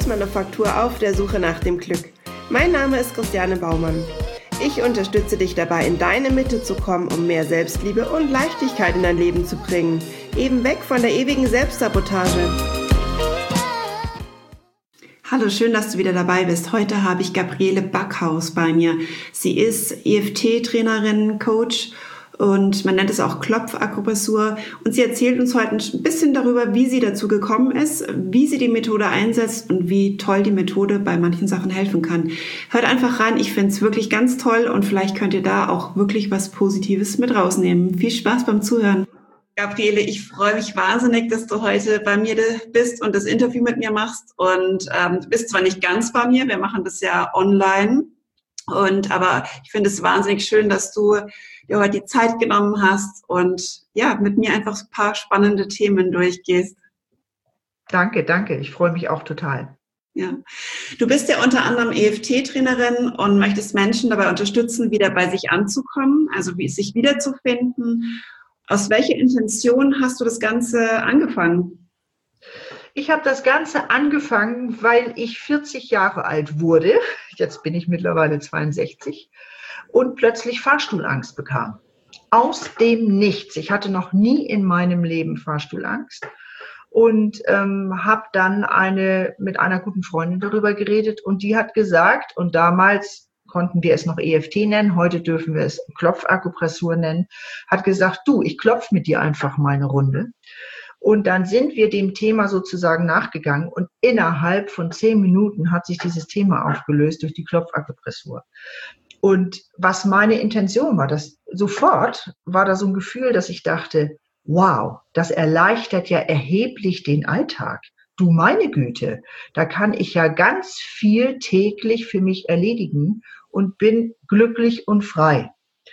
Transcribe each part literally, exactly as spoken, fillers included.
Erfolgsmanufaktur auf der Suche nach dem Glück. Mein Name ist Christiane Baumann. Ich unterstütze dich dabei, in deine Mitte zu kommen, um mehr Selbstliebe und Leichtigkeit in dein Leben zu bringen. Eben weg von der ewigen Selbstsabotage. Hallo, schön, dass du wieder dabei bist. Heute habe ich Gabriele Backhaus bei mir. Sie ist E F T-Trainerin, Coach und man nennt es auch Klopfakupressur. Und sie erzählt uns heute ein bisschen darüber, wie sie dazu gekommen ist, wie sie die Methode einsetzt und wie toll die Methode bei manchen Sachen helfen kann. Hört einfach rein, ich finde es wirklich ganz toll und vielleicht könnt ihr da auch wirklich was Positives mit rausnehmen. Viel Spaß beim Zuhören. Gabriele, ich freue mich wahnsinnig, dass du heute bei mir bist und das Interview mit mir machst. Und ähm, du bist zwar nicht ganz bei mir, wir machen das ja online. Und aber ich finde es wahnsinnig schön, dass du dir heute die Zeit genommen hast und ja, mit mir einfach ein paar spannende Themen durchgehst. Danke, danke. Ich freue mich auch total. Ja. Du bist ja unter anderem E F T-Trainerin und möchtest Menschen dabei unterstützen, wieder bei sich anzukommen, also wie sich wiederzufinden. Aus welcher Intention hast du das Ganze angefangen? Ich habe das Ganze angefangen, weil ich vierzig Jahre alt wurde. Jetzt bin ich mittlerweile zweiundsechzig und plötzlich Fahrstuhlangst bekam. Aus dem Nichts. Ich hatte noch nie in meinem Leben Fahrstuhlangst und ähm, habe dann eine mit einer guten Freundin darüber geredet und die hat gesagt, und damals konnten wir es noch E F T nennen, heute dürfen wir es Klopfakupressur nennen, hat gesagt, du, ich klopfe mit dir einfach mal eine Runde. Und dann sind wir dem Thema sozusagen nachgegangen und innerhalb von zehn Minuten hat sich dieses Thema aufgelöst durch die Klopfakupressur. Und was meine Intention war, das sofort war da so ein Gefühl, dass ich dachte, wow, das erleichtert ja erheblich den Alltag. Du meine Güte, da kann ich ja ganz viel täglich für mich erledigen und bin glücklich und frei.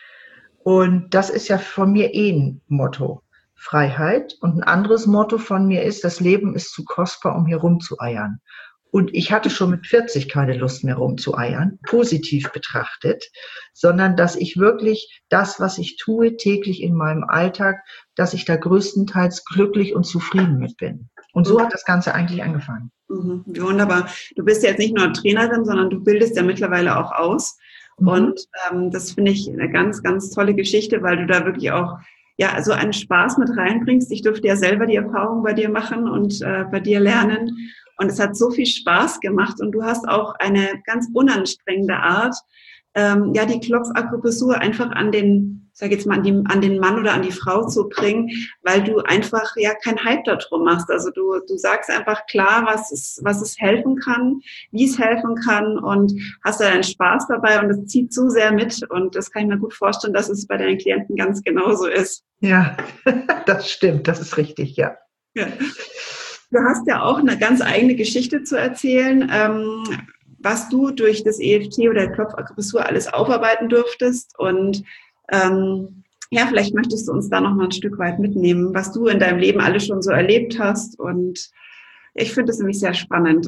Und das ist ja von mir eh ein Motto, Freiheit. Und ein anderes Motto von mir ist, das Leben ist zu kostbar, um hier rumzueiern. Und ich hatte schon mit vierzig keine Lust mehr rumzueiern, positiv betrachtet, sondern dass ich wirklich das, was ich tue, täglich in meinem Alltag, dass ich da größtenteils glücklich und zufrieden mit bin. Und so hat das Ganze eigentlich angefangen. Mhm, wunderbar. Du bist ja jetzt nicht nur Trainerin, sondern du bildest ja mittlerweile auch aus. Mhm. Und ähm, das finde ich eine ganz, ganz tolle Geschichte, weil du da wirklich auch ja so einen Spaß mit reinbringst. Ich durfte ja selber die Erfahrung bei dir machen und äh, bei dir lernen. Und es hat so viel Spaß gemacht. Und du hast auch eine ganz unanstrengende Art, ähm, ja die Klopfakupressur einfach an den, sag jetzt mal, an, die, an den Mann oder an die Frau zu bringen, weil du einfach ja kein Hype darum machst. Also du, du sagst einfach klar, was es, was es helfen kann, wie es helfen kann und hast da einen Spaß dabei und es zieht so sehr mit und das kann ich mir gut vorstellen, dass es bei deinen Klienten ganz genauso ist. Ja, das stimmt, das ist richtig, ja. Ja. Du hast ja auch eine ganz eigene Geschichte zu erzählen, ähm, was du durch das E F T oder Klopfakupressur alles aufarbeiten durftest und ähm, ja, vielleicht möchtest du uns da noch mal ein Stück weit mitnehmen, was du in deinem Leben alles schon so erlebt hast und ich finde es nämlich sehr spannend.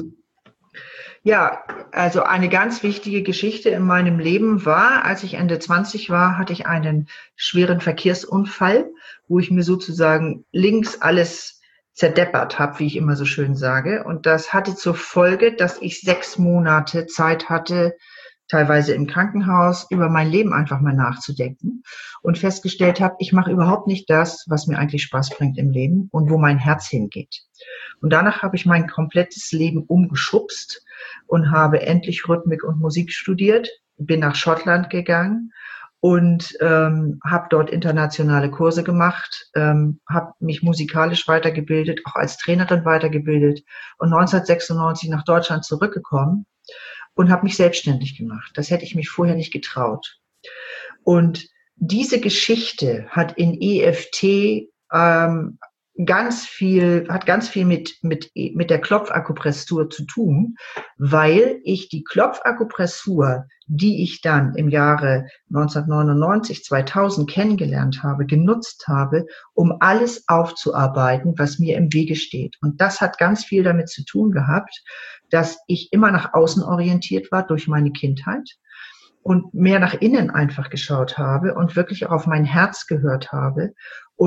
Ja, also eine ganz wichtige Geschichte in meinem Leben war, als ich Ende zwanzig war, hatte ich einen schweren Verkehrsunfall, wo ich mir sozusagen links alles zerdeppert habe, wie ich immer so schön sage. Und das hatte zur Folge, dass ich sechs Monate Zeit hatte, teilweise im Krankenhaus, über mein Leben einfach mal nachzudenken und festgestellt habe, ich mache überhaupt nicht das, was mir eigentlich Spaß bringt im Leben und wo mein Herz hingeht. Und danach habe ich mein komplettes Leben umgeschubst und habe endlich Rhythmik und Musik studiert, bin nach Schottland gegangen und ähm, habe dort internationale Kurse gemacht, ähm, habe mich musikalisch weitergebildet, auch als Trainerin weitergebildet und neunzehnhundertsechsundneunzig nach Deutschland zurückgekommen und habe mich selbstständig gemacht. Das hätte ich mich vorher nicht getraut. Und diese Geschichte hat in E F T ähm, ganz viel, hat ganz viel mit, mit, mit der Klopfakupressur zu tun, weil ich die Klopfakupressur, die ich dann im Jahre neunzehnhundertneunundneunzig, zweitausend kennengelernt habe, genutzt habe, um alles aufzuarbeiten, was mir im Wege steht. Und das hat ganz viel damit zu tun gehabt, dass ich immer nach außen orientiert war durch meine Kindheit und mehr nach innen einfach geschaut habe und wirklich auch auf mein Herz gehört habe und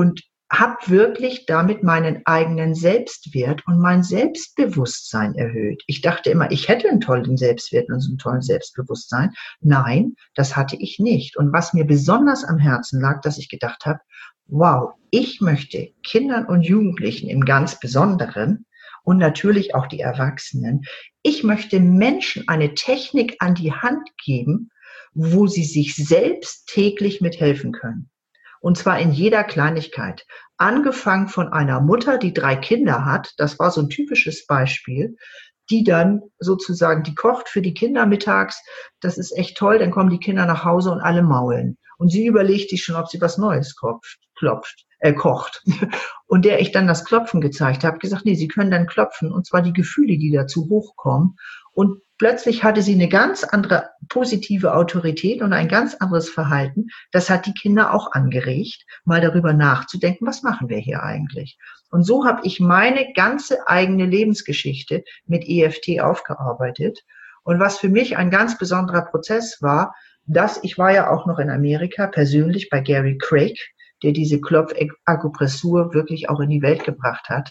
habe wirklich damit meinen eigenen Selbstwert und mein Selbstbewusstsein erhöht. Ich dachte immer, ich hätte einen tollen Selbstwert und so einen tollen Selbstbewusstsein. Nein, das hatte ich nicht. Und was mir besonders am Herzen lag, dass ich gedacht habe, wow, ich möchte Kindern und Jugendlichen im ganz Besonderen und natürlich auch die Erwachsenen, ich möchte Menschen eine Technik an die Hand geben, wo sie sich selbst täglich mithelfen können. Und zwar in jeder Kleinigkeit. Angefangen von einer Mutter, die drei Kinder hat, das war so ein typisches Beispiel, die dann sozusagen, die kocht für die Kinder mittags, das ist echt toll, dann kommen die Kinder nach Hause und alle maulen. Und sie überlegt sich schon, ob sie was Neues klopft, klopft, äh, kocht. Und der ich dann das Klopfen gezeigt habe, gesagt, nee, sie können dann klopfen, und zwar die Gefühle, die dazu hochkommen. Und plötzlich hatte sie eine ganz andere positive Autorität und ein ganz anderes Verhalten. Das hat die Kinder auch angeregt, mal darüber nachzudenken, was machen wir hier eigentlich? Und so habe ich meine ganze eigene Lebensgeschichte mit E F T aufgearbeitet. Und was für mich ein ganz besonderer Prozess war, dass ich war ja auch noch in Amerika persönlich bei Gary Craig, der diese Klopfakupressur wirklich auch in die Welt gebracht hat.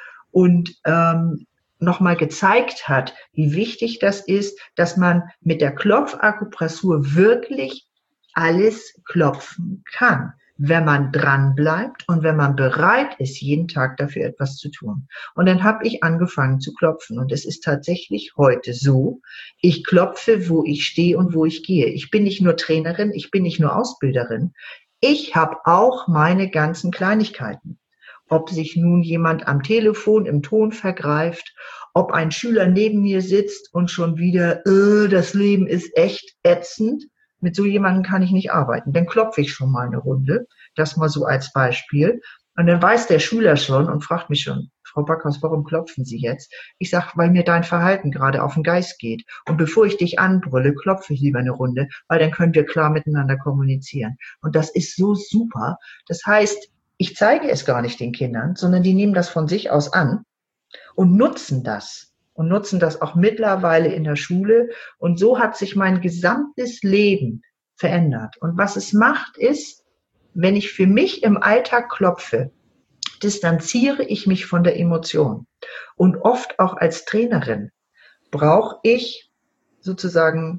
Und ähm, nochmal gezeigt hat, wie wichtig das ist, dass man mit der Klopfakupressur wirklich alles klopfen kann, wenn man dran bleibt und wenn man bereit ist, jeden Tag dafür etwas zu tun. Und dann habe ich angefangen zu klopfen und es ist tatsächlich heute so, ich klopfe, wo ich stehe und wo ich gehe. Ich bin nicht nur Trainerin, ich bin nicht nur Ausbilderin, ich habe auch meine ganzen Kleinigkeiten. Ob sich nun jemand am Telefon im Ton vergreift, ob ein Schüler neben mir sitzt und schon wieder, äh, das Leben ist echt ätzend. Mit so jemandem kann ich nicht arbeiten. Dann klopfe ich schon mal eine Runde. Das mal so als Beispiel. Und dann weiß der Schüler schon und fragt mich schon, Frau Backhaus, warum klopfen Sie jetzt? Ich sage, weil mir dein Verhalten gerade auf den Geist geht. Und bevor ich dich anbrülle, klopfe ich lieber eine Runde, weil dann können wir klar miteinander kommunizieren. Und das ist so super. Das heißt, ich zeige es gar nicht den Kindern, sondern die nehmen das von sich aus an und nutzen das. Und nutzen das auch mittlerweile in der Schule. Und so hat sich mein gesamtes Leben verändert. Und was es macht, ist, wenn ich für mich im Alltag klopfe, distanziere ich mich von der Emotion. Und oft auch als Trainerin brauche ich sozusagen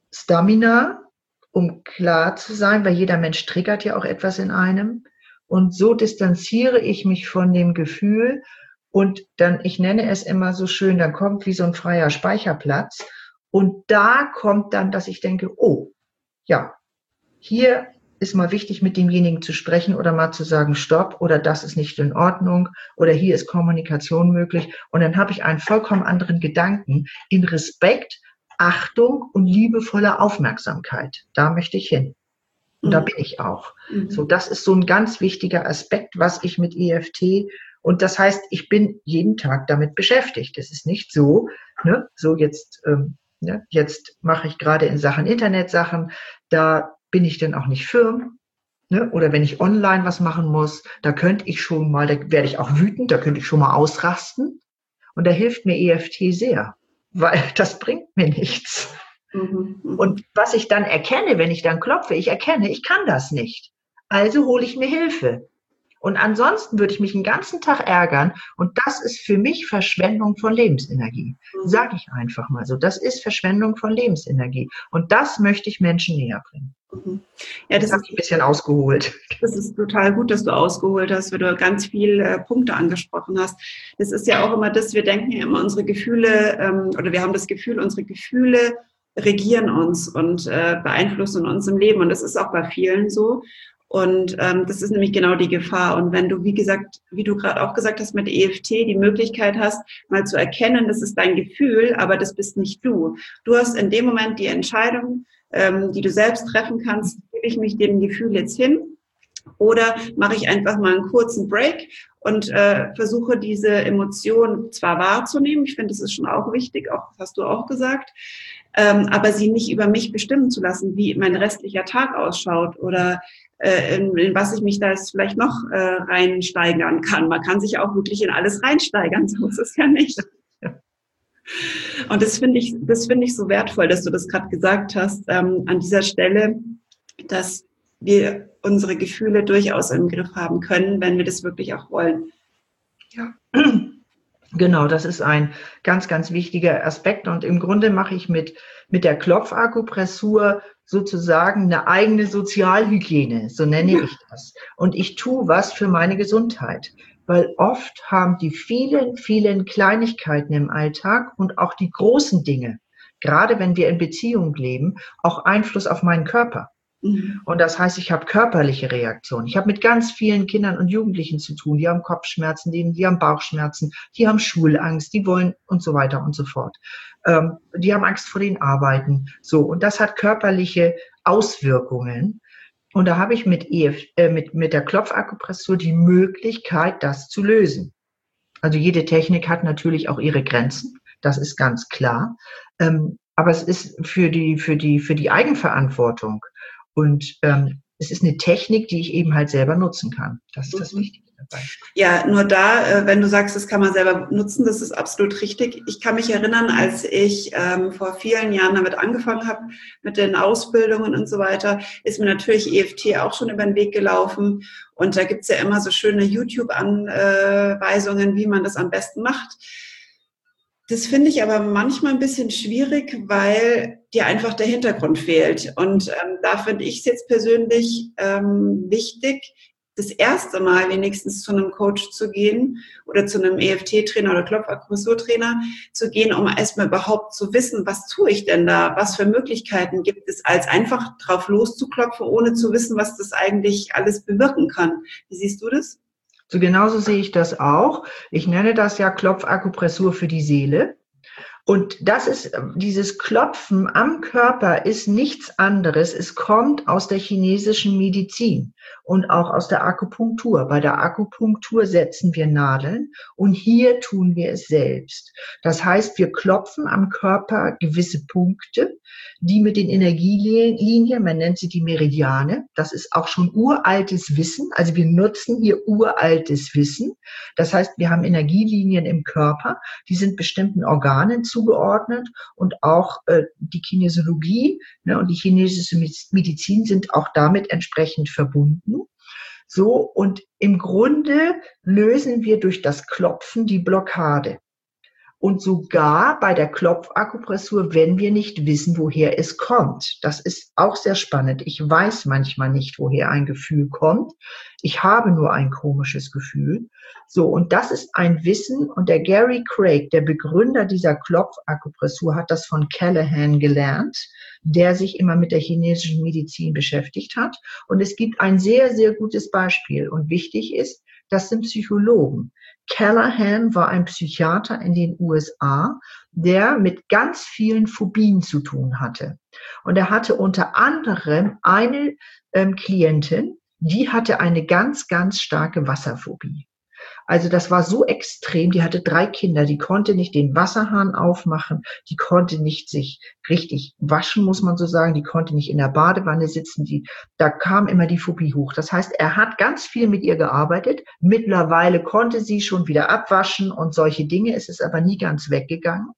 Stamina, um klar zu sein, weil jeder Mensch triggert ja auch etwas in einem. Und so distanziere ich mich von dem Gefühl und dann, ich nenne es immer so schön, dann kommt wie so ein freier Speicherplatz und da kommt dann, dass ich denke, oh, ja, hier ist mal wichtig, mit demjenigen zu sprechen oder mal zu sagen, stopp, oder das ist nicht in Ordnung oder hier ist Kommunikation möglich und dann habe ich einen vollkommen anderen Gedanken in Respekt, Achtung und liebevoller Aufmerksamkeit. Da möchte ich hin. Und da bin ich auch. Mhm. So, das ist so ein ganz wichtiger Aspekt, was ich mit E F T, und das heißt, ich bin jeden Tag damit beschäftigt. Es ist nicht so, ne, so jetzt, ähm, ne, jetzt mache ich gerade in Sachen Internetsachen, da bin ich dann auch nicht firm, ne, oder wenn ich online was machen muss, da könnte ich schon mal, da werde ich auch wütend, da könnte ich schon mal ausrasten. Und da hilft mir E F T sehr, weil das bringt mir nichts. Mhm, mh. Und was ich dann erkenne, wenn ich dann klopfe, ich erkenne, ich kann das nicht. Also hole ich mir Hilfe. Und ansonsten würde ich mich den ganzen Tag ärgern. Und das ist für mich Verschwendung von Lebensenergie. Mhm. Sage ich einfach mal so. Das ist Verschwendung von Lebensenergie. Und das möchte ich Menschen näher bringen. Mhm. Ja, das, das habe ich ein bisschen ausgeholt. Das ist total gut, dass du ausgeholt hast, weil du ganz viele äh, Punkte angesprochen hast. Das ist ja auch immer das, wir denken ja immer, unsere Gefühle, ähm, oder wir haben das Gefühl, unsere Gefühle regieren uns und äh, beeinflussen uns im Leben. Und das ist auch bei vielen so. Und ähm, das ist nämlich genau die Gefahr. Und wenn du, wie gesagt, wie du gerade auch gesagt hast, mit E F T die Möglichkeit hast, mal zu erkennen, das ist dein Gefühl, aber das bist nicht du. Du hast in dem Moment die Entscheidung, ähm, die du selbst treffen kannst, gebe ich mich dem Gefühl jetzt hin oder mache ich einfach mal einen kurzen Break und äh, versuche diese Emotion zwar wahrzunehmen, ich finde, das ist schon auch wichtig, auch das hast du auch gesagt, ähm, aber sie nicht über mich bestimmen zu lassen, wie mein restlicher Tag ausschaut oder äh, in, in was ich mich da jetzt vielleicht noch äh, reinsteigern kann. Man kann sich auch wirklich in alles reinsteigern, so ist es ja nicht. Und das finde ich, das finde ich so wertvoll, dass du das gerade gesagt hast, ähm, an dieser Stelle, dass wir unsere Gefühle durchaus im Griff haben können, wenn wir das wirklich auch wollen. Ja, genau, das ist ein ganz, ganz wichtiger Aspekt. Und im Grunde mache ich mit, mit der Klopfakupressur sozusagen eine eigene Sozialhygiene, so nenne ich das. Und ich tue was für meine Gesundheit, weil oft haben die vielen, vielen Kleinigkeiten im Alltag und auch die großen Dinge, gerade wenn wir in Beziehung leben, auch Einfluss auf meinen Körper. Und das heißt, ich habe körperliche Reaktionen. Ich habe mit ganz vielen Kindern und Jugendlichen zu tun. Die haben Kopfschmerzen, die, die haben Bauchschmerzen, die haben Schulangst, die wollen und so weiter und so fort. Ähm, die haben Angst vor den Arbeiten. So, und das hat körperliche Auswirkungen. Und da habe ich mit, E F, äh, mit, mit der Klopfakupressur die Möglichkeit, das zu lösen. Also jede Technik hat natürlich auch ihre Grenzen. Das ist ganz klar. Ähm, aber es ist für die, für die, für die Eigenverantwortung. Und ähm, es ist eine Technik, die ich eben halt selber nutzen kann. Das ist das Wichtige dabei. Ja, nur da, äh, wenn du sagst, das kann man selber nutzen, das ist absolut richtig. Ich kann mich erinnern, als ich ähm, vor vielen Jahren damit angefangen habe, mit den Ausbildungen und so weiter, ist mir natürlich E F T auch schon über den Weg gelaufen. Und da gibt's ja immer so schöne YouTube-Anweisungen, wie man das am besten macht. Das finde ich aber manchmal ein bisschen schwierig, weil dir einfach der Hintergrund fehlt. Und ähm, da finde ich es jetzt persönlich ähm, wichtig, das erste Mal wenigstens zu einem Coach zu gehen oder zu einem E F T-Trainer oder Klopfakupressurtrainer zu gehen, um erstmal überhaupt zu wissen, was tue ich denn da, was für Möglichkeiten gibt es, als einfach drauf loszuklopfen, ohne zu wissen, was das eigentlich alles bewirken kann. Wie siehst du das? So genauso sehe ich das auch. Ich nenne das ja Klopfakupressur für die Seele. Und das ist, dieses Klopfen am Körper ist nichts anderes. Es kommt aus der chinesischen Medizin und auch aus der Akupunktur. Bei der Akupunktur setzen wir Nadeln und hier tun wir es selbst. Das heißt, wir klopfen am Körper gewisse Punkte, die mit den Energielinien, man nennt sie die Meridiane, das ist auch schon uraltes Wissen. Also wir nutzen hier uraltes Wissen. Das heißt, wir haben Energielinien im Körper, die sind bestimmten Organen zugeordnet und auch äh, die Kinesiologie, ne, und die chinesische Medizin sind auch damit entsprechend verbunden. So, und im Grunde lösen wir durch das Klopfen die Blockade. Und sogar bei der Klopfakupressur, wenn wir nicht wissen, woher es kommt. Das ist auch sehr spannend. Ich weiß manchmal nicht, woher ein Gefühl kommt. Ich habe nur ein komisches Gefühl. So, und das ist ein Wissen. Und der Gary Craig, der Begründer dieser Klopfakupressur, hat das von Callahan gelernt, der sich immer mit der chinesischen Medizin beschäftigt hat. Und es gibt ein sehr, sehr gutes Beispiel. Und wichtig ist, das sind Psychologen. Callahan war ein Psychiater in den U S A, der mit ganz vielen Phobien zu tun hatte. Und er hatte unter anderem eine ähm, Klientin, die hatte eine ganz, ganz starke Wasserphobie. Also das war so extrem, die hatte drei Kinder, die konnte nicht den Wasserhahn aufmachen, die konnte nicht sich richtig waschen, muss man so sagen, die konnte nicht in der Badewanne sitzen, die, da kam immer die Phobie hoch. Das heißt, er hat ganz viel mit ihr gearbeitet, mittlerweile konnte sie schon wieder abwaschen und solche Dinge, es ist aber nie ganz weggegangen.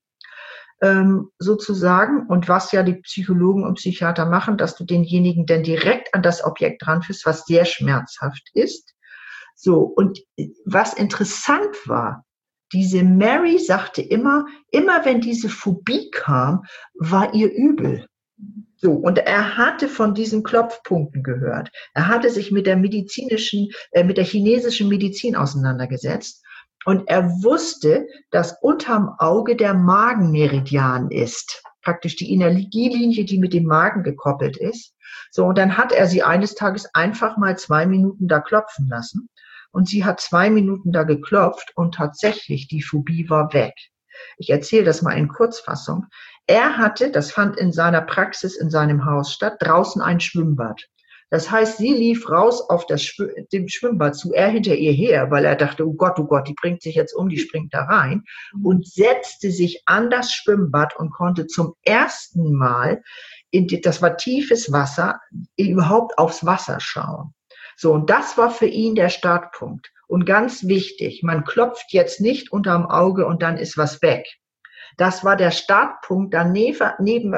Ähm, sozusagen, und was ja die Psychologen und Psychiater machen, dass du denjenigen dann direkt an das Objekt ranführst, was sehr schmerzhaft ist. So, und was interessant war, diese Mary sagte immer, immer wenn diese Phobie kam, war ihr übel. So, und er hatte von diesen Klopfpunkten gehört. Er hatte sich mit der medizinischen, äh, mit der chinesischen Medizin auseinandergesetzt. Und er wusste, dass unterm Auge der Magenmeridian ist. Praktisch die Energielinie, die mit dem Magen gekoppelt ist. So, und dann hat er sie eines Tages einfach mal zwei Minuten da klopfen lassen. Und sie hat zwei Minuten da geklopft und tatsächlich, die Phobie war weg. Ich erzähle das mal in Kurzfassung. Er hatte, das fand in seiner Praxis in seinem Haus statt, draußen ein Schwimmbad. Das heißt, sie lief raus auf das Schw- dem Schwimmbad zu, er hinter ihr her, weil er dachte, oh Gott, oh Gott, die bringt sich jetzt um, die springt da rein und setzte sich an das Schwimmbad und konnte zum ersten Mal, in die, das war tiefes Wasser, überhaupt aufs Wasser schauen. So, und das war für ihn der Startpunkt. Und ganz wichtig, man klopft jetzt nicht unterm Auge und dann ist was weg. Das war der Startpunkt. Daneben, neben,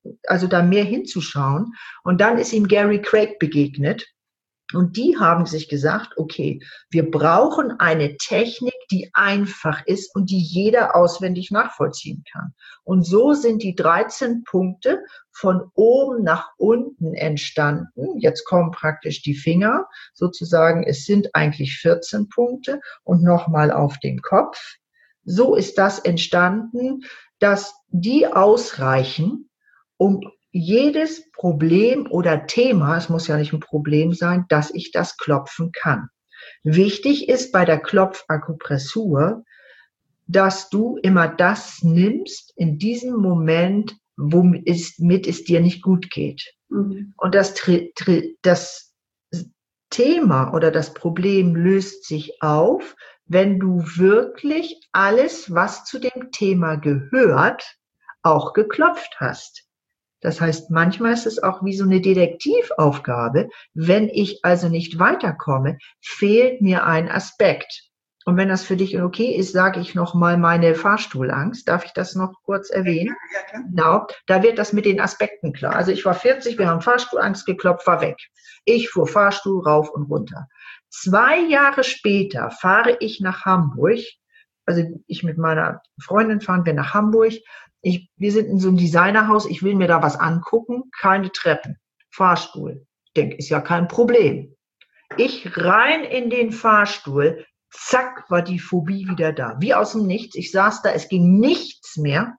also da mehr hinzuschauen. Und dann ist ihm Gary Craig begegnet. Und die haben sich gesagt, okay, wir brauchen eine Technik, die einfach ist und die jeder auswendig nachvollziehen kann. Und so sind die dreizehn Punkte von oben nach unten entstanden. Jetzt kommen praktisch die Finger, sozusagen, es sind eigentlich vierzehn Punkte und nochmal auf den Kopf. So ist das entstanden, dass die ausreichen, um jedes Problem oder Thema, es muss ja nicht ein Problem sein, dass ich das klopfen kann. Wichtig ist bei der Klopfakupressur, dass du immer das nimmst in diesem Moment, womit es dir nicht gut geht. Mhm. Und das, das Thema oder das Problem löst sich auf, wenn du wirklich alles, was zu dem Thema gehört, auch geklopft hast. Das heißt, manchmal ist es auch wie so eine Detektivaufgabe. Wenn ich also nicht weiterkomme, fehlt mir ein Aspekt. Und wenn das für dich okay ist, sage ich noch mal meine Fahrstuhlangst. Darf ich das noch kurz erwähnen? Ja, klar. Genau, da wird das mit den Aspekten klar. Also ich war vierzig, wir haben Fahrstuhlangst geklopft, war weg. Ich fuhr Fahrstuhl rauf und runter. Zwei Jahre später fahre ich nach Hamburg. Also ich mit meiner Freundin fahren wir nach Hamburg. Ich, wir sind in so einem Designerhaus, ich will mir da was angucken, keine Treppen, Fahrstuhl. Ich denke, ist ja kein Problem. Ich rein in den Fahrstuhl, zack, war die Phobie wieder da. Wie aus dem Nichts. Ich saß da, es ging nichts mehr.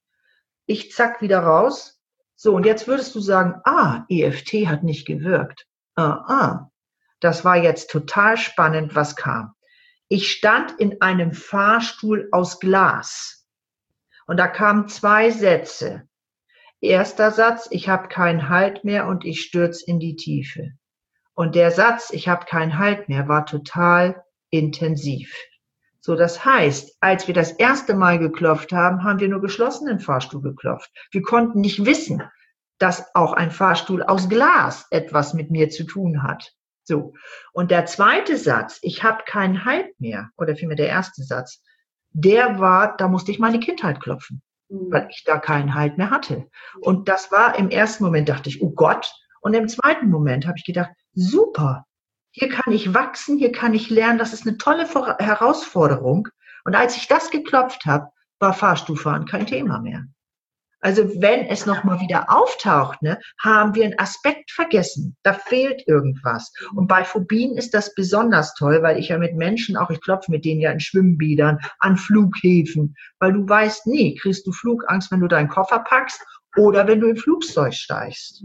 Ich zack wieder raus. So, und jetzt würdest du sagen, ah, E F T hat nicht gewirkt. Ah, ah. Das war jetzt total spannend, was kam. Ich stand in einem Fahrstuhl aus Glas. Und da kamen zwei Sätze. Erster Satz, ich habe keinen Halt mehr und ich stürze in die Tiefe. Und der Satz, ich habe keinen Halt mehr, war total intensiv. So, das heißt, als wir das erste Mal geklopft haben, haben wir nur geschlossenen Fahrstuhl geklopft. Wir konnten nicht wissen, dass auch ein Fahrstuhl aus Glas etwas mit mir zu tun hat. So. Und der zweite Satz, ich habe keinen Halt mehr, oder vielmehr der erste Satz, der war, da musste ich meine Kindheit klopfen, mhm. weil ich da keinen Halt mehr hatte. Und das war im ersten Moment, dachte ich, oh Gott. Und im zweiten Moment habe ich gedacht, super, hier kann ich wachsen, hier kann ich lernen, das ist eine tolle Herausforderung. Und als ich das geklopft habe, war Fahrstuhlfahren kein Thema mehr. Also wenn es nochmal wieder auftaucht, ne, haben wir einen Aspekt vergessen. Da fehlt irgendwas. Und bei Phobien ist das besonders toll, weil ich ja mit Menschen auch, ich klopfe mit denen ja in Schwimmbädern, an Flughäfen, weil du weißt nie, kriegst du Flugangst, wenn du deinen Koffer packst oder wenn du im Flugzeug steigst.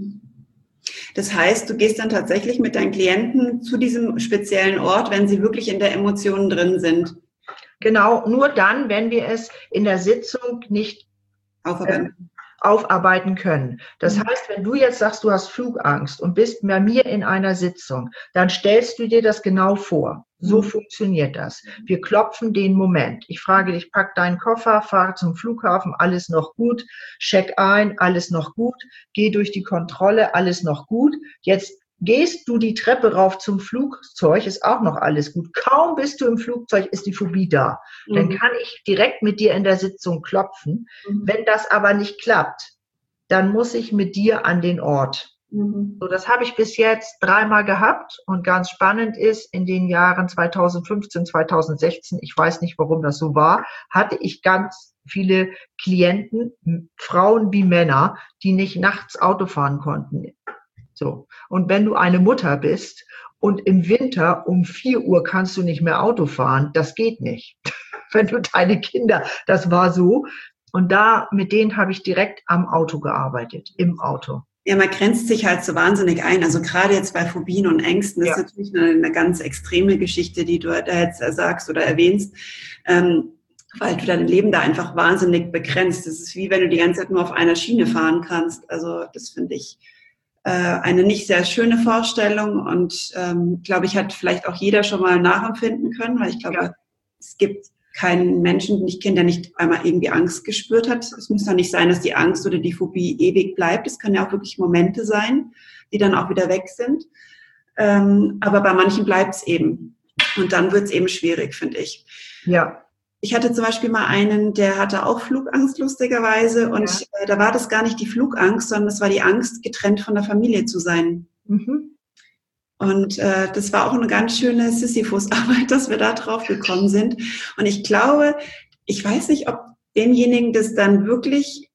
Das heißt, du gehst dann tatsächlich mit deinen Klienten zu diesem speziellen Ort, wenn sie wirklich in der Emotion drin sind. Genau, nur dann, wenn wir es in der Sitzung nicht aufarbeiten, äh, aufarbeiten können. Das mhm. heißt, wenn du jetzt sagst, du hast Flugangst und bist bei mir in einer Sitzung, dann stellst du dir das genau vor. So mhm. funktioniert das. Wir klopfen den Moment. Ich frage dich, pack deinen Koffer, fahre zum Flughafen, alles noch gut, check ein, alles noch gut, geh durch die Kontrolle, alles noch gut. Jetzt gehst du die Treppe rauf zum Flugzeug, ist auch noch alles gut. Kaum bist du im Flugzeug, ist die Phobie da. Mhm. Dann kann ich direkt mit dir in der Sitzung klopfen. Mhm. Wenn das aber nicht klappt, dann muss ich mit dir an den Ort. Mhm. So, das habe ich bis jetzt dreimal gehabt. Und ganz spannend ist, in den Jahren zweitausendfünfzehn, zweitausendsechzehn, ich weiß nicht, warum das so war, hatte ich ganz viele Klienten, Frauen wie Männer, die nicht nachts Auto fahren konnten. So. Und wenn du eine Mutter bist und im Winter um vier Uhr kannst du nicht mehr Auto fahren, das geht nicht. Wenn du deine Kinder, das war so. Und da, mit denen habe ich direkt am Auto gearbeitet, im Auto. Ja, man grenzt sich halt so wahnsinnig ein. Also gerade jetzt bei Phobien und Ängsten, das ja. ist natürlich eine, eine ganz extreme Geschichte, die du da jetzt sagst oder erwähnst. Ähm, weil du dein Leben da einfach wahnsinnig begrenzt. Das ist wie wenn du die ganze Zeit nur auf einer Schiene fahren kannst. Also das finde ich eine nicht sehr schöne Vorstellung und ähm, glaube ich, hat vielleicht auch jeder schon mal nachempfinden können, weil ich glaube, ja. es gibt keinen Menschen, den ich kenne, der nicht einmal irgendwie Angst gespürt hat. Es muss ja nicht sein, dass die Angst oder die Phobie ewig bleibt. Es kann ja auch wirklich Momente sein, die dann auch wieder weg sind. Ähm, aber bei manchen bleibt es eben. Und dann wird es eben schwierig, finde ich. Ja. Ich hatte zum Beispiel mal einen, der hatte auch Flugangst, lustigerweise. Und Ja. äh, da war das gar nicht die Flugangst, sondern es war die Angst, getrennt von der Familie zu sein. Mhm. Und äh, das war auch eine ganz schöne Sisyphus-Arbeit, dass wir da drauf gekommen sind. Und ich glaube, ich weiß nicht, ob demjenigen das dann wirklich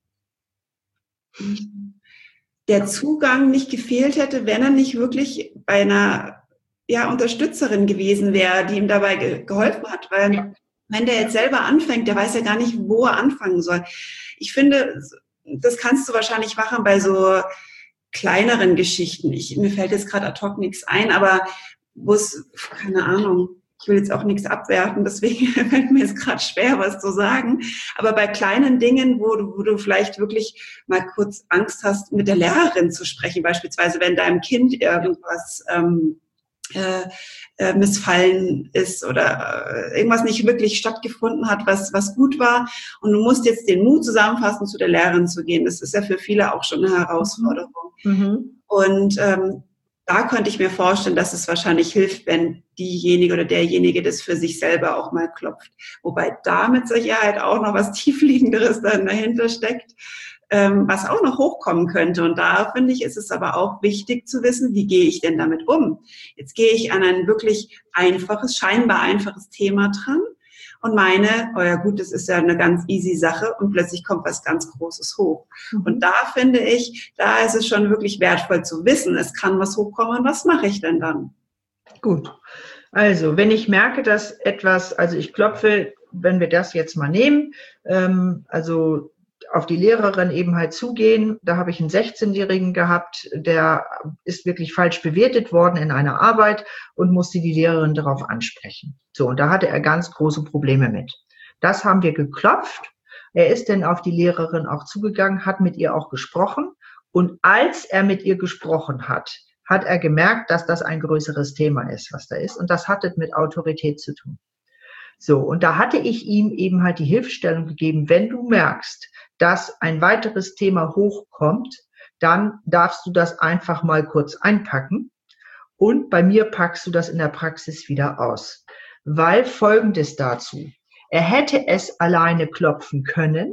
der Zugang nicht gefehlt hätte, wenn er nicht wirklich bei einer ja, Unterstützerin gewesen wäre, die ihm dabei ge geholfen hat. Weil Ja. wenn der jetzt selber anfängt, der weiß ja gar nicht, wo er anfangen soll. Ich finde, das kannst du wahrscheinlich machen bei so kleineren Geschichten. Ich, mir fällt jetzt gerade ad hoc nichts ein, aber wo es, keine Ahnung, ich will jetzt auch nichts abwerten, deswegen fällt mir jetzt gerade schwer, was zu sagen. Aber bei kleinen Dingen, wo du, wo du vielleicht wirklich mal kurz Angst hast, mit der Lehrerin zu sprechen, beispielsweise wenn deinem Kind irgendwas ähm, äh, äh, missfallen ist oder äh, irgendwas nicht wirklich stattgefunden hat, was, was gut war. Und du musst jetzt den Mut zusammenfassen, zu der Lehrerin zu gehen. Das ist ja für viele auch schon eine Herausforderung. Mhm. Und ähm, da könnte ich mir vorstellen, dass es wahrscheinlich hilft, wenn diejenige oder derjenige das für sich selber auch mal klopft. Wobei da mit Sicherheit auch noch was Tiefliegenderes dann dahinter steckt, ähm, was auch noch hochkommen könnte. Und da finde ich, ist es aber auch wichtig zu wissen, wie gehe ich denn damit um? Jetzt gehe ich an ein wirklich einfaches, scheinbar einfaches Thema dran und meine, oh ja gut, das ist ja eine ganz easy Sache und plötzlich kommt was ganz Großes hoch. Mhm. Und da finde ich, da ist es schon wirklich wertvoll zu wissen, es kann was hochkommen, was mache ich denn dann? Gut, also wenn ich merke, dass etwas, also ich klopfe, wenn wir das jetzt mal nehmen, ähm, also auf die Lehrerin eben halt zugehen. Da habe ich einen sechzehnjährigen gehabt, der ist wirklich falsch bewertet worden in einer Arbeit und musste die Lehrerin darauf ansprechen. So, und da hatte er ganz große Probleme mit. Das haben wir geklopft. Er ist dann auf die Lehrerin auch zugegangen, hat mit ihr auch gesprochen. Und als er mit ihr gesprochen hat, hat er gemerkt, dass das ein größeres Thema ist, was da ist. Und das hatte mit Autorität zu tun. So, und da hatte ich ihm eben halt die Hilfestellung gegeben, wenn du merkst, dass ein weiteres Thema hochkommt, dann darfst du das einfach mal kurz einpacken und bei mir packst du das in der Praxis wieder aus. Weil Folgendes dazu, er hätte es alleine klopfen können,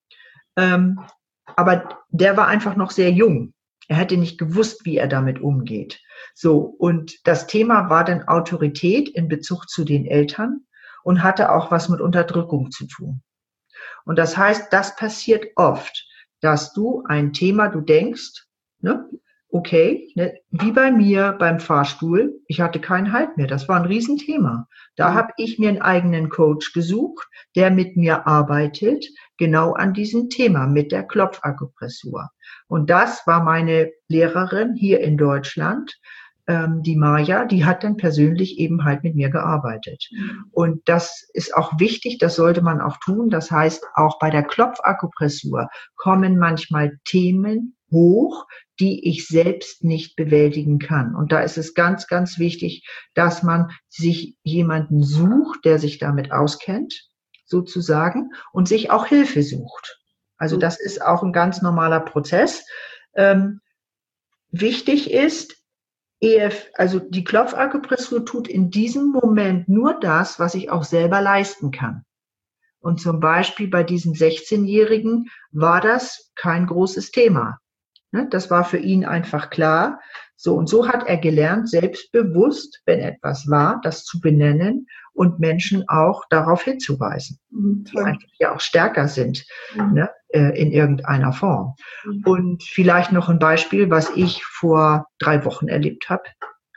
ähm, aber der war einfach noch sehr jung. Er hätte nicht gewusst, wie er damit umgeht. So, und das Thema war dann Autorität in Bezug zu den Eltern und hatte auch was mit Unterdrückung zu tun. Und das heißt, das passiert oft, dass du ein Thema, du denkst, ne, okay, ne, wie bei mir beim Fahrstuhl, ich hatte keinen Halt mehr, das war ein Riesenthema. Da habe ich mir einen eigenen Coach gesucht, der mit mir arbeitet, genau an diesem Thema mit der Klopfakupressur. Und das war meine Lehrerin hier in Deutschland, die Maja, die hat dann persönlich eben halt mit mir gearbeitet. Und das ist auch wichtig, das sollte man auch tun. Das heißt, auch bei der Klopfakupressur kommen manchmal Themen hoch, die ich selbst nicht bewältigen kann. Und da ist es ganz, ganz wichtig, dass man sich jemanden sucht, der sich damit auskennt, sozusagen, und sich auch Hilfe sucht. Also das ist auch ein ganz normaler Prozess. Ähm, wichtig ist, E F, also die Klopfakupressur tut in diesem Moment nur das, was ich auch selber leisten kann. Und zum Beispiel bei diesem sechzehnjährigen war das kein großes Thema. Das war für ihn einfach klar. So und so hat er gelernt, selbstbewusst, wenn etwas war, das zu benennen und Menschen auch darauf hinzuweisen, mhm, die einfach ja auch stärker sind, mhm, ne, in irgendeiner Form. Mhm. Und vielleicht noch ein Beispiel, was ich vor drei Wochen erlebt habe.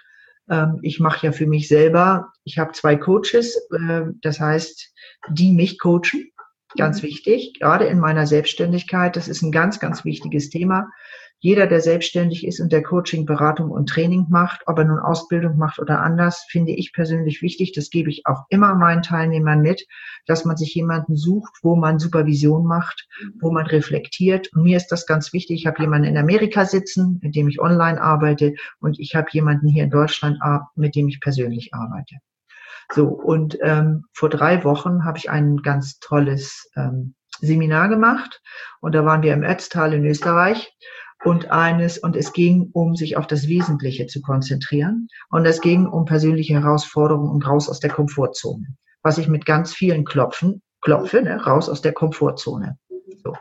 Ich mache ja für mich selber, ich habe zwei Coaches, das heißt, die mich coachen. Ganz wichtig, gerade in meiner Selbstständigkeit, das ist ein ganz, ganz wichtiges Thema. Jeder, der selbstständig ist und der Coaching, Beratung und Training macht, ob er nun Ausbildung macht oder anders, finde ich persönlich wichtig. Das gebe ich auch immer meinen Teilnehmern mit, dass man sich jemanden sucht, wo man Supervision macht, wo man reflektiert. Und mir ist das ganz wichtig. Ich habe jemanden in Amerika sitzen, mit dem ich online arbeite, und ich habe jemanden hier in Deutschland, mit dem ich persönlich arbeite. So, und ähm, vor drei Wochen habe ich ein ganz tolles ähm, Seminar gemacht, und da waren wir im Ötztal in Österreich. Und eines, und es ging um sich auf das Wesentliche zu konzentrieren. Und es ging um persönliche Herausforderungen und raus aus der Komfortzone. Was ich mit ganz vielen Klopfen Klopfe, ne, raus aus der Komfortzone. So.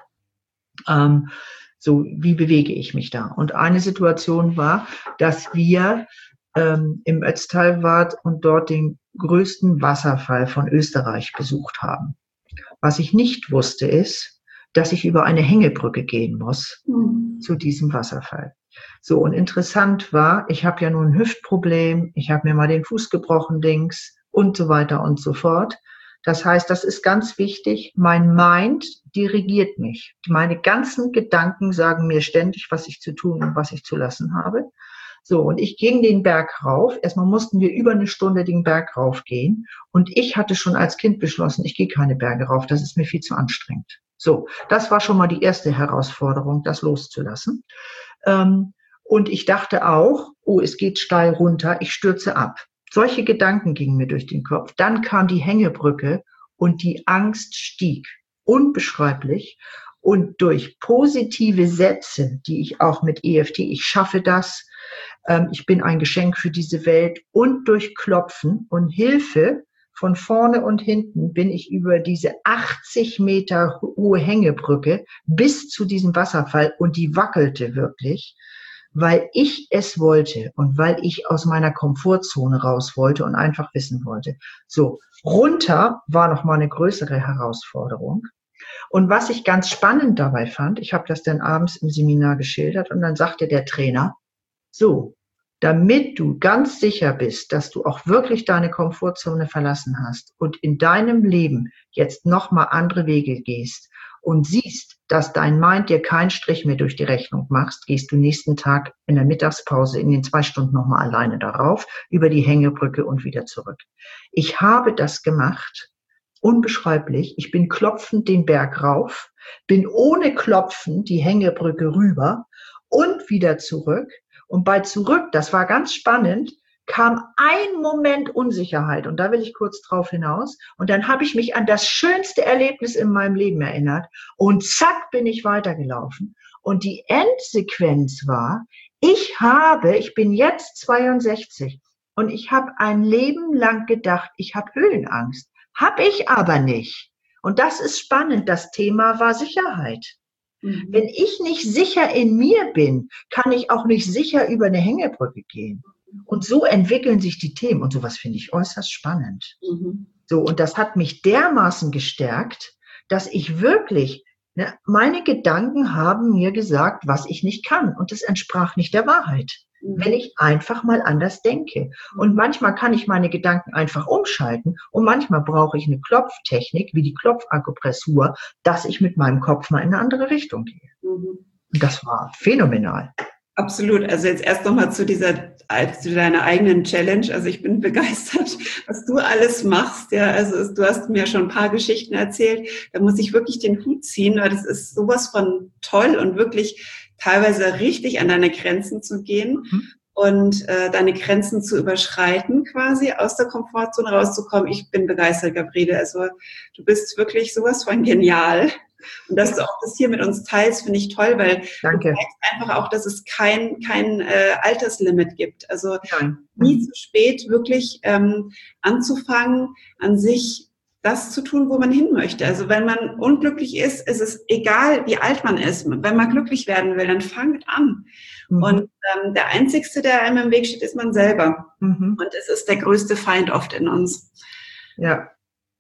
Ähm, so, wie bewege ich mich da? Und eine Situation war, dass wir ähm, im Ötztal waren und dort den größten Wasserfall von Österreich besucht haben. Was ich nicht wusste, ist, dass ich über eine Hängebrücke gehen muss mhm. zu diesem Wasserfall. So, und interessant war, ich habe ja nun ein Hüftproblem, ich habe mir mal den Fuß gebrochen links und so weiter und so fort. Das heißt, das ist ganz wichtig, mein Mind dirigiert mich. Meine ganzen Gedanken sagen mir ständig, was ich zu tun und was ich zu lassen habe. So, und ich ging den Berg rauf. Erstmal mussten wir über eine Stunde den Berg raufgehen. Und ich hatte schon als Kind beschlossen, ich gehe keine Berge rauf, das ist mir viel zu anstrengend. So, das war schon mal die erste Herausforderung, das loszulassen. Ähm, und ich dachte auch, oh, es geht steil runter, ich stürze ab. Solche Gedanken gingen mir durch den Kopf. Dann kam die Hängebrücke und die Angst stieg. Unbeschreiblich. Und durch positive Sätze, die ich auch mit E F T, ich schaffe das, ähm, ich bin ein Geschenk für diese Welt, und durch Klopfen und Hilfe von vorne und hinten bin ich über diese achtzig Meter hohe Hängebrücke bis zu diesem Wasserfall, und die wackelte wirklich, weil ich es wollte und weil ich aus meiner Komfortzone raus wollte und einfach wissen wollte. So, runter war noch mal eine größere Herausforderung. Und was ich ganz spannend dabei fand, ich habe das dann abends im Seminar geschildert, und dann sagte der Trainer, so, damit du ganz sicher bist, dass du auch wirklich deine Komfortzone verlassen hast und in deinem Leben jetzt nochmal andere Wege gehst und siehst, dass dein Mind dir keinen Strich mehr durch die Rechnung machst, gehst du nächsten Tag in der Mittagspause in den zwei Stunden nochmal alleine darauf, über die Hängebrücke und wieder zurück. Ich habe das gemacht. Unbeschreiblich. Ich bin klopfend den Berg rauf, bin ohne Klopfen die Hängebrücke rüber und wieder zurück. Und bei zurück, das war ganz spannend, kam ein Moment Unsicherheit. Und da will ich kurz drauf hinaus. Und dann habe ich mich an das schönste Erlebnis in meinem Leben erinnert. Und zack, bin ich weitergelaufen. Und die Endsequenz war, ich habe, ich bin jetzt zweiundsechzig und ich habe ein Leben lang gedacht, ich habe Höhenangst. Hab ich aber nicht. Und das ist spannend. Das Thema war Sicherheit. Mhm. Wenn ich nicht sicher in mir bin, kann ich auch nicht sicher über eine Hängebrücke gehen. Und so entwickeln sich die Themen. Und sowas finde ich äußerst spannend. Mhm. So, und das hat mich dermaßen gestärkt, dass ich wirklich, ne, meine Gedanken haben mir gesagt, was ich nicht kann. Und das entsprach nicht der Wahrheit. Wenn ich einfach mal anders denke. Und manchmal kann ich meine Gedanken einfach umschalten und manchmal brauche ich eine Klopftechnik, wie die Klopfakupressur, dass ich mit meinem Kopf mal in eine andere Richtung gehe. Mhm. Und das war phänomenal. Absolut. Also jetzt erst nochmal zu dieser, zu deiner eigenen Challenge. Also ich bin begeistert, was du alles machst. Ja, also du hast mir schon ein paar Geschichten erzählt. Da muss ich wirklich den Hut ziehen, weil das ist sowas von toll und wirklich teilweise richtig an deine Grenzen zu gehen mhm. und äh, deine Grenzen zu überschreiten, quasi aus der Komfortzone rauszukommen. Ich bin begeistert, Gabriele. Also du bist wirklich sowas von genial. Und dass du auch das hier mit uns teilst, finde ich toll, weil Danke. Du zeigst einfach auch, dass es kein, kein äh, Alterslimit gibt. Also Nein. nie zu spät, wirklich ähm, anzufangen, an sich das zu tun, wo man hin möchte. Also wenn man unglücklich ist, ist es egal, wie alt man ist. Wenn man glücklich werden will, dann fangt an. Mhm. Und ähm, der Einzigste, der einem im Weg steht, ist man selber. Mhm. Und es ist der größte Feind oft in uns. Ja.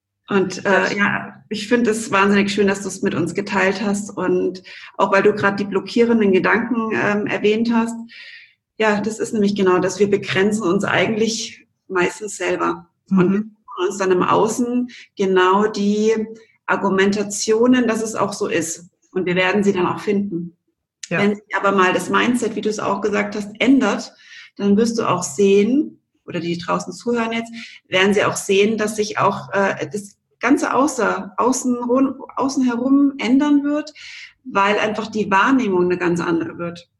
Und äh, ja, ich finde es wahnsinnig schön, dass du es mit uns geteilt hast. Und auch weil du gerade die blockierenden Gedanken ähm, erwähnt hast. Ja, das ist nämlich genau das. Wir begrenzen uns eigentlich meistens selber. Mhm. Und wir uns dann im Außen genau die Argumentationen, dass es auch so ist. Und wir werden sie dann auch finden. Ja. Wenn sich aber mal das Mindset, wie du es auch gesagt hast, ändert, dann wirst du auch sehen, oder die draußen zuhören jetzt, werden sie auch sehen, dass sich auch äh, das Ganze außer, außen, außen herum ändern wird, weil einfach die Wahrnehmung eine ganz andere wird.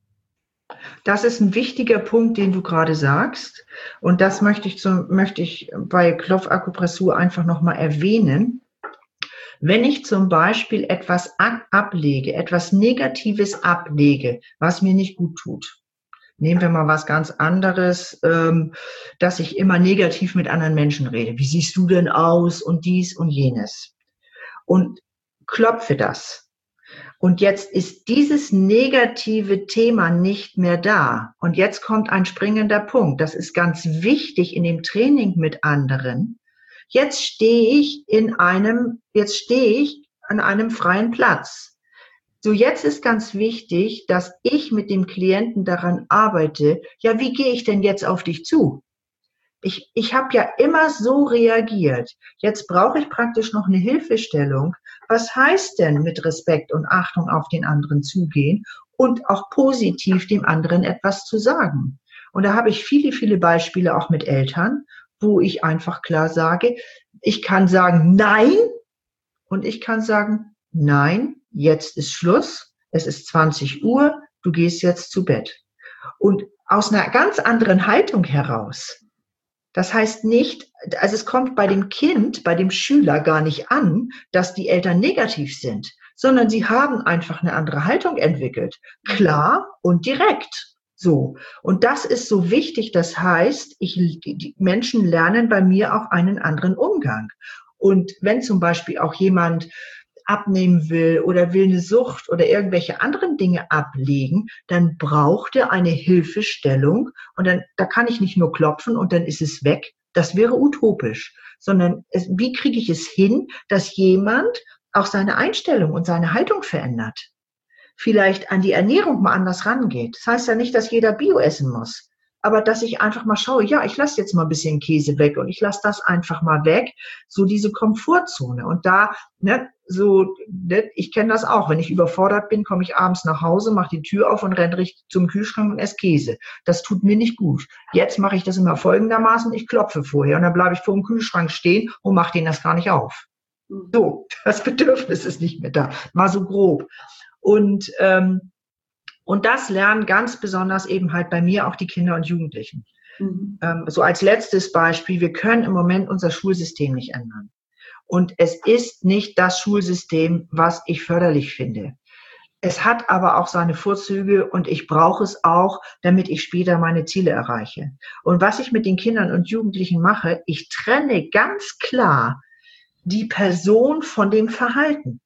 Das ist ein wichtiger Punkt, den du gerade sagst. Und das möchte ich, zum, möchte ich bei Klopfakupressur einfach nochmal erwähnen. Wenn ich zum Beispiel etwas ablege, etwas Negatives ablege, was mir nicht gut tut. Nehmen wir mal was ganz anderes, ähm, dass ich immer negativ mit anderen Menschen rede. Wie siehst du denn aus und dies und jenes? und klopfe das. Und jetzt ist dieses negative Thema nicht mehr da. Und jetzt kommt ein springender Punkt. Das ist ganz wichtig in dem Training mit anderen. Jetzt stehe ich in einem, jetzt stehe ich an einem freien Platz. So, jetzt ist ganz wichtig, dass ich mit dem Klienten daran arbeite. Ja, wie gehe ich denn jetzt auf dich zu? Ich, ich habe ja immer so reagiert. Jetzt brauche ich praktisch noch eine Hilfestellung. Was heißt denn mit Respekt und Achtung auf den anderen zugehen und auch positiv dem anderen etwas zu sagen? Und da habe ich viele, viele Beispiele auch mit Eltern, wo ich einfach klar sage, ich kann sagen nein und ich kann sagen nein, jetzt ist Schluss, es ist zwanzig Uhr, du gehst jetzt zu Bett. Und aus einer ganz anderen Haltung heraus. Das heißt nicht, also es kommt bei dem Kind, bei dem Schüler gar nicht an, dass die Eltern negativ sind, sondern sie haben einfach eine andere Haltung entwickelt. Klar und direkt. So. Und das ist so wichtig. Das heißt, ich, die Menschen lernen bei mir auch einen anderen Umgang. Und wenn zum Beispiel auch jemand abnehmen will oder will eine Sucht oder irgendwelche anderen Dinge ablegen, dann braucht er eine Hilfestellung und dann, da kann ich nicht nur klopfen und dann ist es weg. Das wäre utopisch, sondern es, wie kriege ich es hin, dass jemand auch seine Einstellung und seine Haltung verändert? Vielleicht an die Ernährung mal anders rangeht. Das heißt ja nicht, dass jeder Bio essen muss. Aber dass ich einfach mal schaue, ja, ich lasse jetzt mal ein bisschen Käse weg und ich lasse das einfach mal weg, so diese Komfortzone. Und da, ne, so, ne, ich kenne das auch, wenn ich überfordert bin, komme ich abends nach Hause, mache die Tür auf und renne richtig zum Kühlschrank und esse Käse. Das tut mir nicht gut. Jetzt mache ich das immer folgendermaßen, ich klopfe vorher und dann bleibe ich vor dem Kühlschrank stehen und mache den das gar nicht auf. So, das Bedürfnis ist nicht mehr da, mal so grob. Und ähm, Und das lernen ganz besonders eben halt bei mir auch die Kinder und Jugendlichen. Mhm. Ähm, so als letztes Beispiel, wir können im Moment unser Schulsystem nicht ändern. Und es ist nicht das Schulsystem, was ich förderlich finde. Es hat aber auch seine Vorzüge und ich brauche es auch, damit ich später meine Ziele erreiche. Und was ich mit den Kindern und Jugendlichen mache, ich trenne ganz klar die Person von dem Verhalten.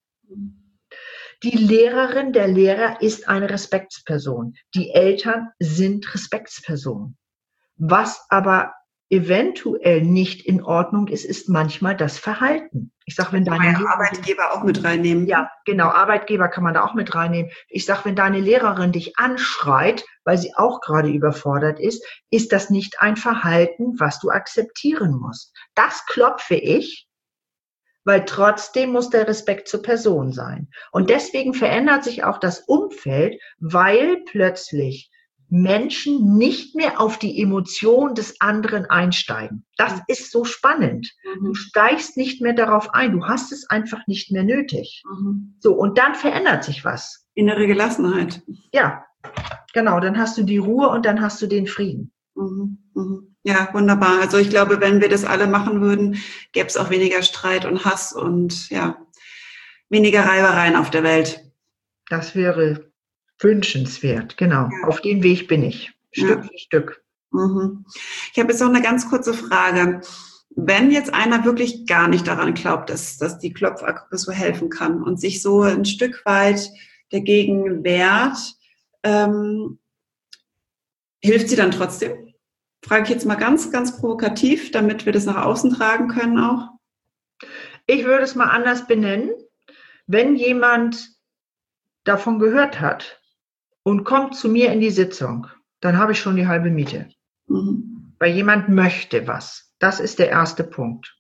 Die Lehrerin, der Lehrer ist eine Respektsperson. Die Eltern sind Respektspersonen. Was aber eventuell nicht in Ordnung ist, ist manchmal das Verhalten. Ich sage, wenn deine Lehrerin, Arbeitgeber auch mit reinnehmen. Ja, genau, Arbeitgeber kann man da auch mit reinnehmen. Ich sage, wenn deine Lehrerin dich anschreit, weil sie auch gerade überfordert ist, ist das nicht ein Verhalten, was du akzeptieren musst. Das klopfe ich, weil trotzdem muss der Respekt zur Person sein. Und deswegen verändert sich auch das Umfeld, weil plötzlich Menschen nicht mehr auf die Emotion des anderen einsteigen. Das ist so spannend. Du steigst nicht mehr darauf ein. Du hast es einfach nicht mehr nötig. Mhm. So, und dann verändert sich was. Innere Gelassenheit. Ja, genau. Dann hast du die Ruhe und dann hast du den Frieden. Mhm. Mhm. Ja, wunderbar. Also ich glaube, wenn wir das alle machen würden, gäbe es auch weniger Streit und Hass und ja, weniger Reibereien auf der Welt. Das wäre wünschenswert, genau. Ja. Auf dem Weg bin ich, Stück ja. für Stück. Mhm. Ich habe jetzt noch eine ganz kurze Frage. Wenn jetzt einer wirklich gar nicht daran glaubt, dass, dass die Klopfakupressur helfen kann und sich so ein Stück weit dagegen wehrt, ähm, hilft sie dann trotzdem? Frage ich jetzt mal ganz, ganz provokativ, damit wir das nach außen tragen können auch. Ich würde es mal anders benennen. Wenn jemand davon gehört hat und kommt zu mir in die Sitzung, dann habe ich schon die halbe Miete. Mhm. Weil jemand möchte was. Das ist der erste Punkt.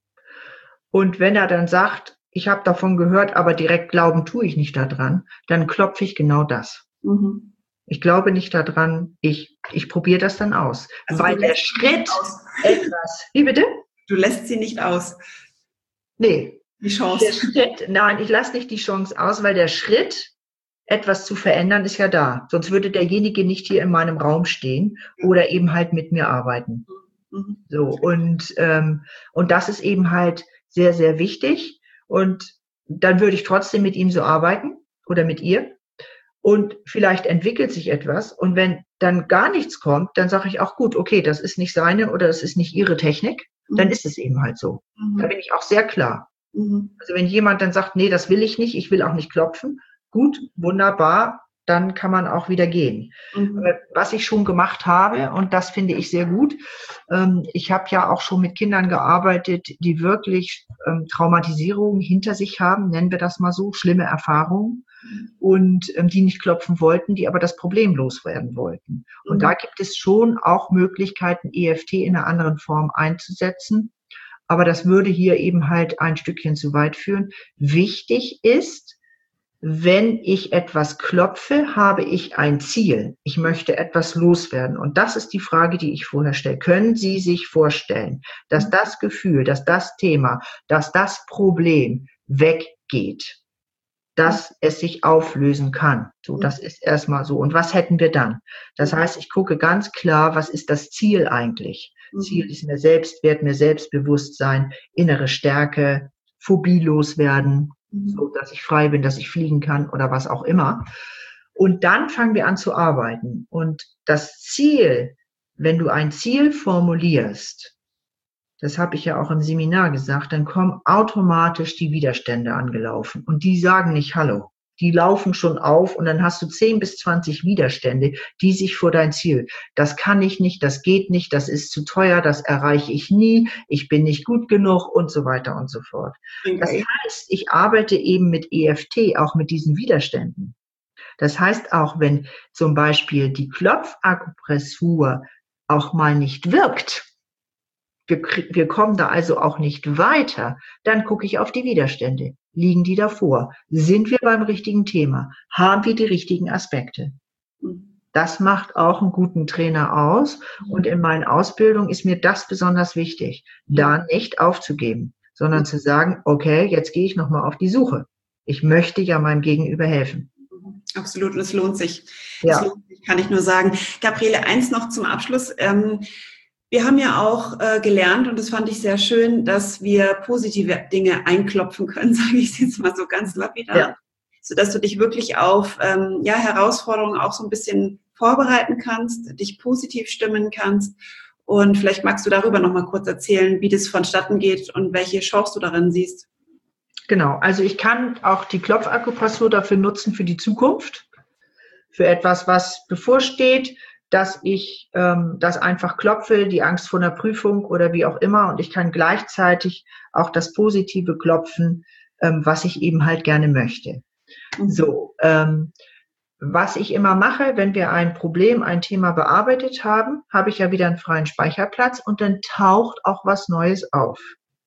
Und wenn er dann sagt, ich habe davon gehört, aber direkt glauben tue ich nicht daran, dann klopfe ich genau das. Mhm. Ich glaube nicht daran, ich, ich probiere das dann aus. Also weil der Schritt etwas... Wie bitte? Du lässt sie nicht aus. Nee. Die Chance. Der Schritt, nein, ich lasse nicht die Chance aus, weil der Schritt, etwas zu verändern, ist ja da. Sonst würde derjenige nicht hier in meinem Raum stehen oder eben halt mit mir arbeiten. Mhm. So, und, ähm, und das ist eben halt sehr, sehr wichtig. Und dann würde ich trotzdem mit ihm so arbeiten oder mit ihr. Und vielleicht entwickelt sich etwas. Und wenn dann gar nichts kommt, dann sage ich auch, gut, okay, das ist nicht seine oder das ist nicht ihre Technik. Dann ist es eben halt so. Mhm. Da bin ich auch sehr klar. Mhm. Also wenn jemand dann sagt, nee, das will ich nicht, ich will auch nicht klopfen, gut, wunderbar, dann kann man auch wieder gehen. Mhm. Aber was ich schon gemacht habe, und das finde ich sehr gut, ähm, ich habe ja auch schon mit Kindern gearbeitet, die wirklich ähm, Traumatisierungen hinter sich haben, nennen wir das mal so, schlimme Erfahrungen, und ähm, die nicht klopfen wollten, die aber das Problem loswerden wollten. Und Mhm. da gibt es schon auch Möglichkeiten, E F T in einer anderen Form einzusetzen. Aber das würde hier eben halt ein Stückchen zu weit führen. Wichtig ist, wenn ich etwas klopfe, habe ich ein Ziel. Ich möchte etwas loswerden. Und das ist die Frage, die ich vorher stelle. Können Sie sich vorstellen, dass das Gefühl, dass das Thema, dass das Problem weggeht, dass es sich auflösen kann? So, das ist erstmal so. Und was hätten wir dann? Das heißt, ich gucke ganz klar, was ist das Ziel eigentlich? Ziel ist mir Selbstwert, mir Selbstbewusstsein, innere Stärke, Phobie loswerden, so dass ich frei bin, dass ich fliegen kann oder was auch immer. Und dann fangen wir an zu arbeiten. Und das Ziel, wenn du ein Ziel formulierst, das habe ich ja auch im Seminar gesagt, dann kommen automatisch die Widerstände angelaufen. Und die sagen nicht Hallo. Die laufen schon auf und dann hast du zehn bis zwanzig Widerstände, die sich vor dein Ziel. Das kann ich nicht, das geht nicht, das ist zu teuer, das erreiche ich nie, ich bin nicht gut genug und so weiter und so fort. Okay. Das heißt, ich arbeite eben mit E F T auch mit diesen Widerständen. Das heißt auch, wenn zum Beispiel die Klopfakupressur auch mal nicht wirkt, wir, wir kommen da also auch nicht weiter, dann gucke ich auf die Widerstände. Liegen die davor? Sind wir beim richtigen Thema? Haben wir die richtigen Aspekte? Das macht auch einen guten Trainer aus. Und in meinen Ausbildungen ist mir das besonders wichtig, da nicht aufzugeben, sondern zu sagen, okay, jetzt gehe ich nochmal auf die Suche. Ich möchte ja meinem Gegenüber helfen. Absolut, und es lohnt sich. Ja. Es lohnt sich, kann ich nur sagen. Gabriele, eins noch zum Abschluss. Ähm, Wir haben ja auch äh, gelernt, und das fand ich sehr schön, dass wir positive Dinge einklopfen können, sage ich jetzt mal so ganz lapidar, ja. Sodass du dich wirklich auf ähm, ja, Herausforderungen auch so ein bisschen vorbereiten kannst, dich positiv stimmen kannst. Und vielleicht magst du darüber noch mal kurz erzählen, wie das vonstatten geht und welche Chance du darin siehst. Genau, also ich kann auch die Klopfakupressur dafür nutzen für die Zukunft, für etwas, was bevorsteht, dass ich ähm, das einfach klopfe, die Angst vor einer Prüfung oder wie auch immer. Und ich kann gleichzeitig auch das Positive klopfen, ähm, was ich eben halt gerne möchte. Mhm. So, ähm, was ich immer mache, wenn wir ein Problem, ein Thema bearbeitet haben, habe ich ja wieder einen freien Speicherplatz und dann taucht auch was Neues auf.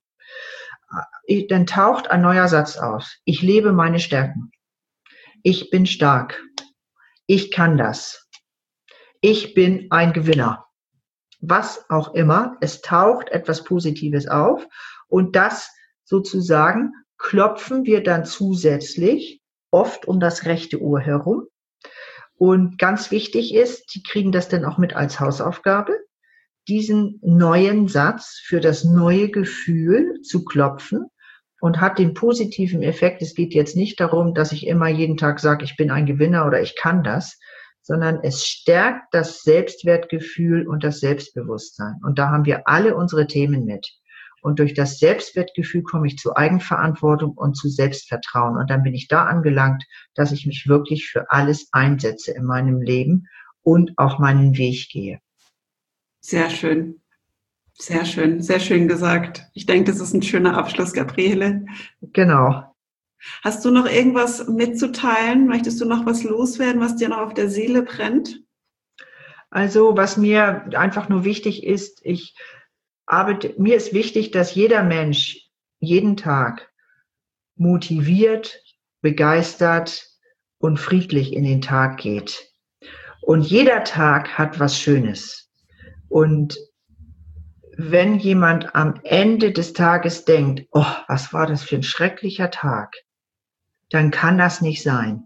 Ich, dann taucht ein neuer Satz auf. Ich lebe meine Stärken. Ich bin stark. Ich kann das. Ich bin ein Gewinner. Was auch immer, es taucht etwas Positives auf und das sozusagen klopfen wir dann zusätzlich oft um das rechte Ohr herum. Und ganz wichtig ist, die kriegen das dann auch mit als Hausaufgabe, diesen neuen Satz für das neue Gefühl zu klopfen und hat den positiven Effekt. Es geht jetzt nicht darum, dass ich immer jeden Tag sage, ich bin ein Gewinner oder ich kann das, sondern es stärkt das Selbstwertgefühl und das Selbstbewusstsein. Und da haben wir alle unsere Themen mit. Und durch das Selbstwertgefühl komme ich zu Eigenverantwortung und zu Selbstvertrauen. Und dann bin ich da angelangt, dass ich mich wirklich für alles einsetze in meinem Leben und auch meinen Weg gehe. Sehr schön. Sehr schön. Sehr schön gesagt. Ich denke, das ist ein schöner Abschluss, Gabriele. Genau. Hast du noch irgendwas mitzuteilen? Möchtest du noch was loswerden, was dir noch auf der Seele brennt? Also, was mir einfach nur wichtig ist, ich arbeite, mir ist wichtig, dass jeder Mensch jeden Tag motiviert, begeistert und friedlich in den Tag geht. Und jeder Tag hat was Schönes. Und wenn jemand am Ende des Tages denkt, oh, was war das für ein schrecklicher Tag, dann kann das nicht sein.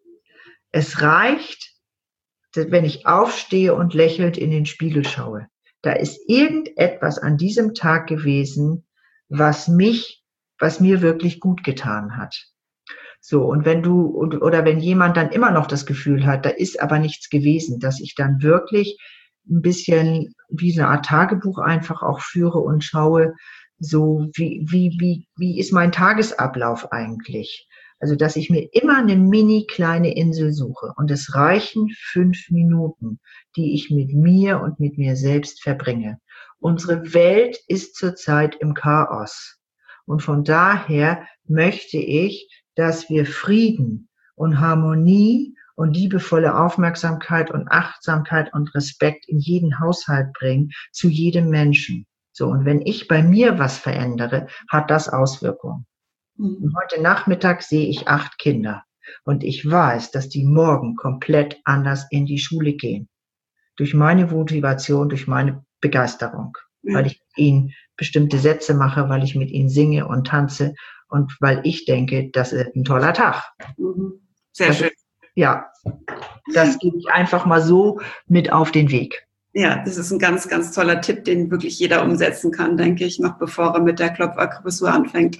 Es reicht, wenn ich aufstehe und lächelnd in den Spiegel schaue. Da ist irgendetwas an diesem Tag gewesen, was mich, was mir wirklich gut getan hat. So, und wenn du, oder wenn jemand dann immer noch das Gefühl hat, da ist aber nichts gewesen, dass ich dann wirklich ein bisschen wie eine Art Tagebuch einfach auch führe und schaue, so wie, wie, wie, wie ist mein Tagesablauf eigentlich? Also, dass ich mir immer eine mini kleine Insel suche und es reichen fünf Minuten, die ich mit mir und mit mir selbst verbringe. Unsere Welt ist zurzeit im Chaos und von daher möchte ich, dass wir Frieden und Harmonie und liebevolle Aufmerksamkeit und Achtsamkeit und Respekt in jeden Haushalt bringen, zu jedem Menschen. So, und wenn ich bei mir was verändere, hat das Auswirkungen. Und heute Nachmittag sehe ich acht Kinder und ich weiß, dass die morgen komplett anders in die Schule gehen. Durch meine Motivation, durch meine Begeisterung, ja. Weil ich mit ihnen bestimmte Sätze mache, weil ich mit ihnen singe und tanze und weil ich denke, das ist ein toller Tag. Sehr das schön. Ist, ja, das gebe ich einfach mal so mit auf den Weg. Ja, das ist ein ganz, ganz toller Tipp, den wirklich jeder umsetzen kann, denke ich, noch bevor er mit der Klopfakupressur anfängt.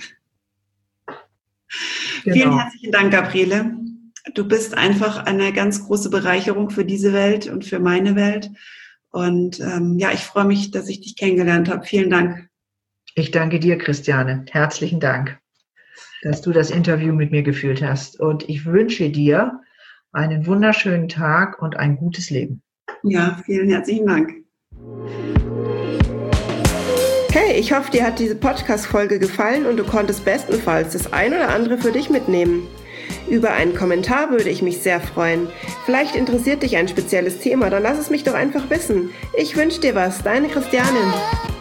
Genau. Vielen herzlichen Dank, Gabriele. Du bist einfach eine ganz große Bereicherung für diese Welt und für meine Welt. Und ähm, ja, ich freue mich, dass ich dich kennengelernt habe. Vielen Dank. Ich danke dir, Christiane. Herzlichen Dank, dass du das Interview mit mir geführt hast. Und ich wünsche dir einen wunderschönen Tag und ein gutes Leben. Ja, vielen herzlichen Dank. Hey, ich hoffe, dir hat diese Podcast-Folge gefallen und du konntest bestenfalls das ein oder andere für dich mitnehmen. Über einen Kommentar würde ich mich sehr freuen. Vielleicht interessiert dich ein spezielles Thema, dann lass es mich doch einfach wissen. Ich wünsche dir was, deine Christiane.